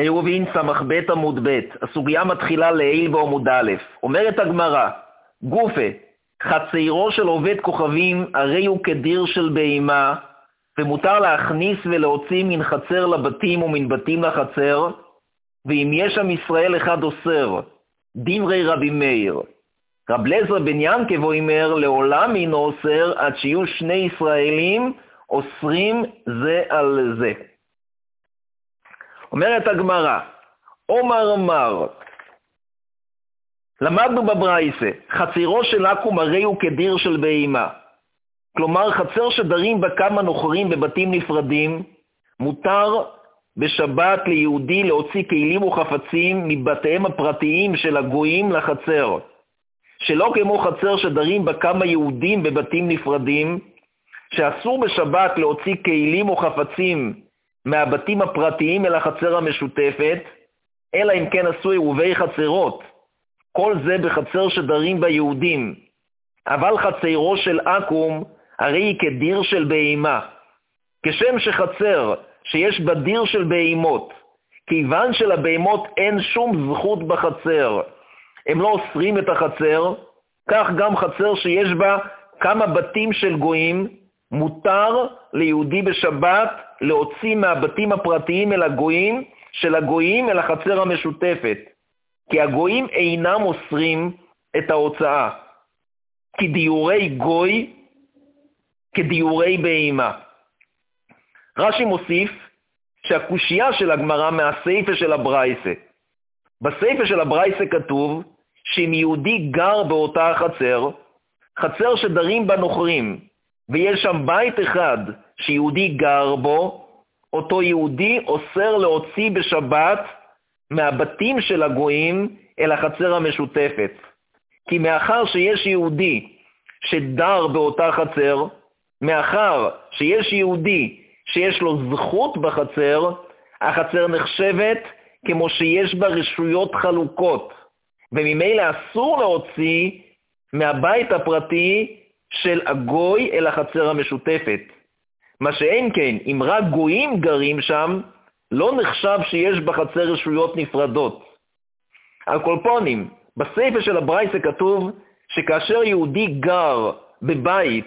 עירובין סמ"ב עמוד ב', הסוגיה מתחילה לעיל בעמוד א'. אומרת הגמרא, גופה, חצרו של עובד כוכבים הרי הוא כדיר של בהמה, ומותר להכניס ולהוציא מן חצר לבתים ומן בתים לחצר, ואם יש שם ישראל אחד אוסר, דברי רבי מאיר. רב אליעזר בן ינקב אומר, לעולם אינו אוסר עד שיהיו שני ישראלים אוסרים זה על זה. אומרת הגמרא, עומר אמר, למדנו בברייסה, חצרו של עכו"ם הרי הוא כדיר של בהמה. כלומר, חצר שדרים בה כמה נוכרים בבתים נפרדים, מותר בשבת ליהודי להוציא כלים וחפצים מבתיהם הפרטיים של הגויים לחצר. שלא כמו חצר שדרים בה כמה יהודים בבתים נפרדים, שאסור בשבת להוציא כלים וחפצים מהבתים הפרטיים אל החצר המשותפת, אלא אם כן עשו עירובי חצרות. כל זה בחצר שדרים בה יהודים. אבל חצרו של עכו"ם הרי היא כדיר של בהמה. כשם שחצר שיש בה דיר של בהמות, כיוון שלבהמות אין שום זכות בחצר, הם לא אוסרים את החצר, כך גם חצר שיש בה כמה בתים של גויים, מותר ליהודי בשבת להוציא מהבתים הפרטיים אל הגויים, של הגויים אל החצר המשותפת, כי הגויים אינם אוסרים את ההוצאה, כי דיורי גוי כדיורי בהמה. רש"י מוסיף שהקושייה של הגמרא מהסייפה של הברייסה. בסייפה של הברייסה כתוב שאם יהודי גר באותה החצר, חצר שדרים בה נוכרים, ויש שם בית אחד שיהודי גר בו, אותו יהודי אוסר להוציא בשבת מהבתים של הגויים אל החצר המשותפת. כי מאחר שיש יהודי שדר באותה חצר, מאחר שיש יהודי שיש לו זכות בחצר, החצר נחשבת כמו שיש בה רשויות חלוקות, וממילא אסור להוציא מהבית הפרטי של הגוי אל החצר המשותפת. מה שאין כן, אם רק גויים גרים שם, לא נחשב שיש בחצר רשויות נפרדות. על כל פנים, בספר של הברייסה כתוב שכאשר יהודי גר בבית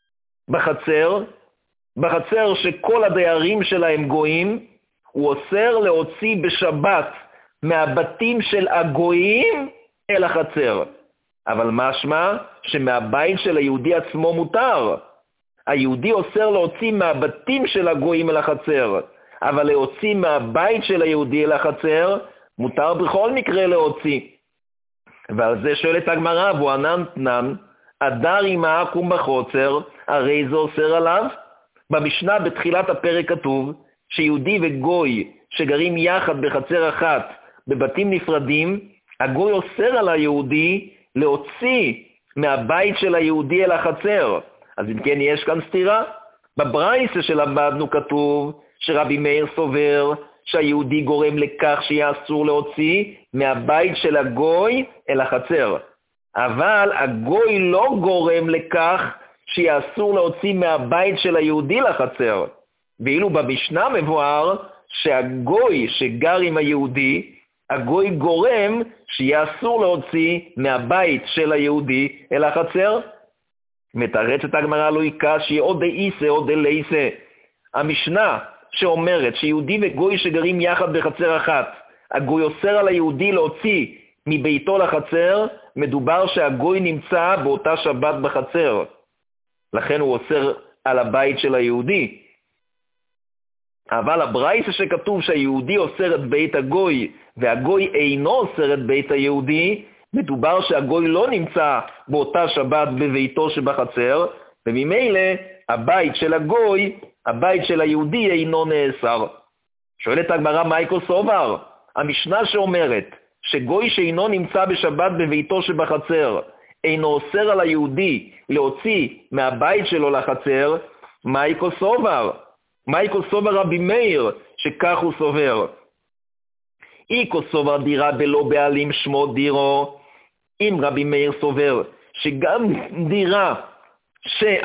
בחצר שכל הדיירים שלהם גויים, הוא אוסר להוציא בשבת מהבתים של הגויים אל החצר. אבל משמע שמהבית של היהודי עצמו מותר. היהודי אוסר להוציא מהבתים של הגויים אל החצר, אבל להוציא מהבית של היהודי אל החצר, מותר בכל מקרה להוציא. ועל זה שואלת הגמרא, וענן תנן, הדר עם העכו"ם בחוצר, הרי זה אוסר עליו? במשנה בתחילת הפרק כתוב שיהודי וגוי שגרים יחד בחצר אחת בבתים נפרדים, הגוי אוסר על היהודי להוציא מהבית של היהודי אל החצר. אז אם כן יש כאן סתירה. בברייסה שלמדנו כתוב שרבי מאיר סובר שהיהודי גורם לכך שיהיה אסור להוציא מהבית של הגוי אל החצר. אבל הגוי לא גורם לכך שיהיה אסור להוציא מהבית של היהודי לחצר. ואילו במשנה מבואר שהגוי שגר עם היהודי, הגוי גורם שיהיה אסור להוציא מהבית של היהודי אל החצר. מתרצת הגמרא לא יקשי או דאיסה או דלייסה. המשנה שאומרת שיהודי וגוי שגרים יחד בחצר אחת, הגוי אוסר על היהודי להוציא מביתו לחצר, מדובר שהגוי נמצא באותה שבת בחצר. לכן הוא אוסר על הבית של היהודי. אבל הברייסה שכתוב שהיהודי אוסר את בית הגוי והגוי אינו אוסר את בית היהודי, מדובר שהגוי לא נמצא באותה שבת בביתו שבחצר, וממילא הבית של הגוי, הבית של היהודי אינו נאסר. שואלת הגמרא מייקל סובר, המשנה שאומרת שגוי שאינו נמצא בשבת בביתו שבחצר אינו אוסר על היהודי להוציא מהבית שלו לחצר, מייקל סובר רבי מאיר שכך הוא סובר. איקו סובר דירה בלא בעלים שמו דירו. אם רבי מאיר סובר שגם דירה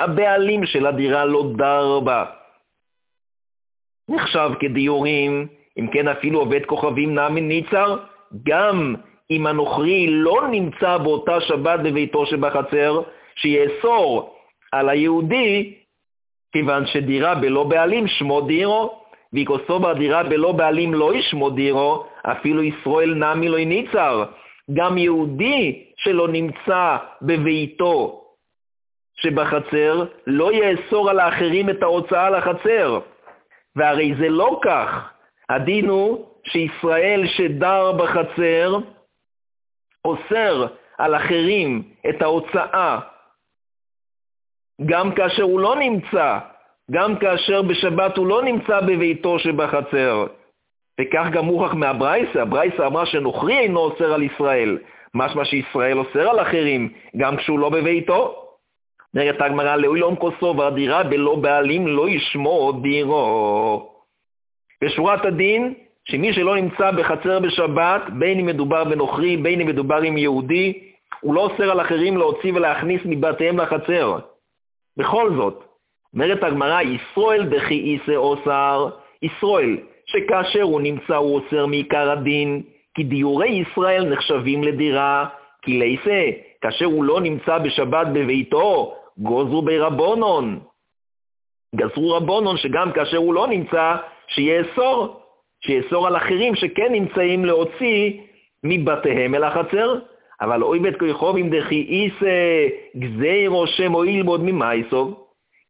שהבעלים של הדירה לא דר בה נחשב כדיורים, אם כן אפילו עובד כוכבים נמי ניצר, גם אם הנוכרי לא נמצא באותה שבת בביתו שבחצר, שיאסור על היהודי, כיוון שדירה בלא בעלים שמו דירו, ויקוסו בדירה בלא בעלים לא ישמו דירו, אפילו ישראל נמי לא ניצר. גם יהודי שלא נמצא בביתו שבחצר, לא יאסור על האחרים את ההוצאה לחצר. והרי זה לא כך. הדין הוא שישראל שדר בחצר, אוסר על אחרים את ההוצאה, גם כאשר הוא לא נמצא, גם כאשר בשבת הוא לא נמצא בביתו שבחצר. וכך גם מוכח מהברייסה. הברייסה אמרה שנוכרי אינו אוסר על ישראל, משמע שישראל אוסר על אחרים, גם כשהוא לא בביתו. נראית הגמרא, לעולם כוסו והדירה בלא בעלים לא ישמו דירו. בשורת הדין, שמי שלא נמצא בחצר בשבת, בין אם מדובר בנוכרי, בין אם מדובר עם יהודי, הוא לא אוסר על אחרים להוציא ולהכניס מבתיהם לחצר. בכל זאת, אומרת הגמרא, ישראל דכי איסה אוסר, ישראל, שכאשר הוא נמצא הוא אוסר מעיקר הדין, כי דיורי ישראל נחשבים לדירה, כי ליסה, כאשר הוא לא נמצא בשבת בביתו, גוזרו ברבונון. גזרו רבונון שגם כאשר הוא לא נמצא, שיאסור על אחרים שכן נמצאים להוציא מבתיהם אל החצר. אבל אוי בית כיכוב אם דכי איסה גזירו שמו ילמוד ממייסוב.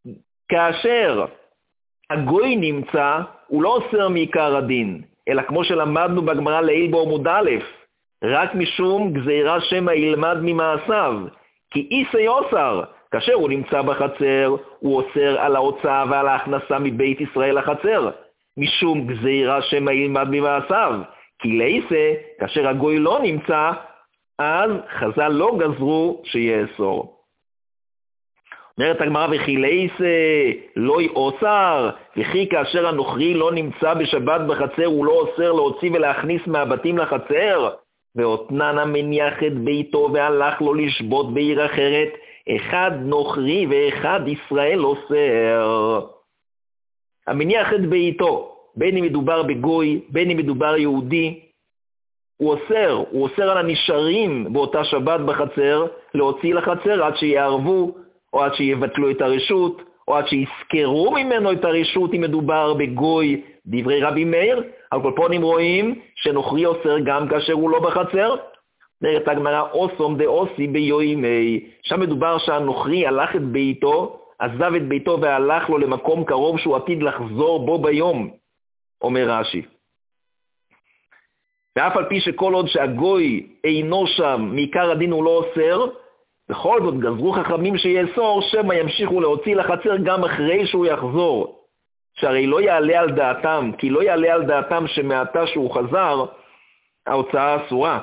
כאשר הגוי נמצא, הוא לא אוסר מעיקר הדין, אלא כמו שלמדנו בגמרא לעיל בעמוד א', רק משום גזירה שמא ילמד ממעשיו. כי איסה יוסר, כאשר הוא נמצא בחצר, הוא אוסר על ההוצאה ועל ההכנסה מבית ישראל לחצר, משום גזירה שמא ילמד ממעשיו. כי לאיסה, כאשר הגוי לא נמצא, אז חז"ל לא גזרו שיאסור. אומרת הגמרא, וכי לאיסה לא יאוסר, וכי כאשר הנוכרי לא נמצא בשבת בחצר, הוא לא אוסר להוציא ולהכניס מהבתים לחצר, ואותננה מניח את ביתו והלך לו לשבות בעיר אחרת, אחד נוכרי ואחד ישראל אוסר. המניח את ביתו, בין אם מדובר בגוי, בין אם מדובר יהודי, הוא אוסר על הנשארים באותה שבת בחצר, להוציא לחצר עד שיערבו, או עד שיבטלו את הרשות, או עד שיזכרו ממנו את הרשות אם מדובר בגוי, דברי רבי מאיר. על כל פנים רואים שנוכרי אוסר גם כאשר הוא לא בחצר. נראית הגמרא, אוסום דאוסי ביומי, שם מדובר שהנוכרי הלך את ביתו, עזב את ביתו והלך לו למקום קרוב שהוא עתיד לחזור בו ביום, אומר רש"י. ואף על פי שכל עוד שהגוי אינו שם, מעיקר הדין הוא לא אוסר, בכל זאת גזרו חכמים שיאסור, שמא ימשיכו להוציא לחצר גם אחרי שהוא יחזור. שהרי לא יעלה על דעתם, כי לא יעלה על דעתם שמעתה שהוא חזר, ההוצאה אסורה.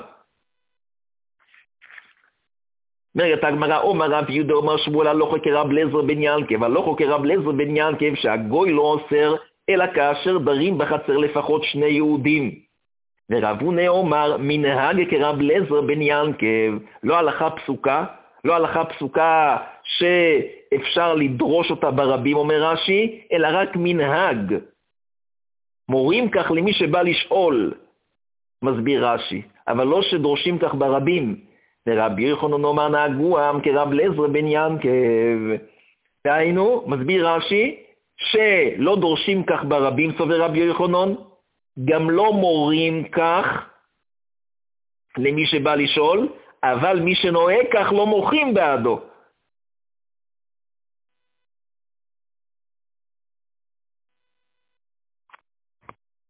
אומרת הגמרא, אומר רב יהודה אומר שמואל הלכו כרב אליעזר בן ינקב, הלכו כרב אליעזר בן ינקב שהגוי לא אוסר, אלא כאשר דרים בחצר לפחות שני יהודים. ורב הונא אומר מנהג כרב אליעזר בן ינקב, לא הלכה פסוקה שאפשר לדרוש אותה ברבים, אומר רש"י, אלא רק מנהג. מורים כך למי שבא לשאול, מסביר רש"י, אבל לא שדורשים כך ברבים. ורבי יוחנן אומר נהגוהם כרב אליעזר בן ינקב. דהיינו, מסביר רש"י, שלא דורשים כך ברבים, סובר רבי יוחנן, גם לא מורים כך למי שבא לשאול, אבל מי שנוהג כך לא מוחים בעדו.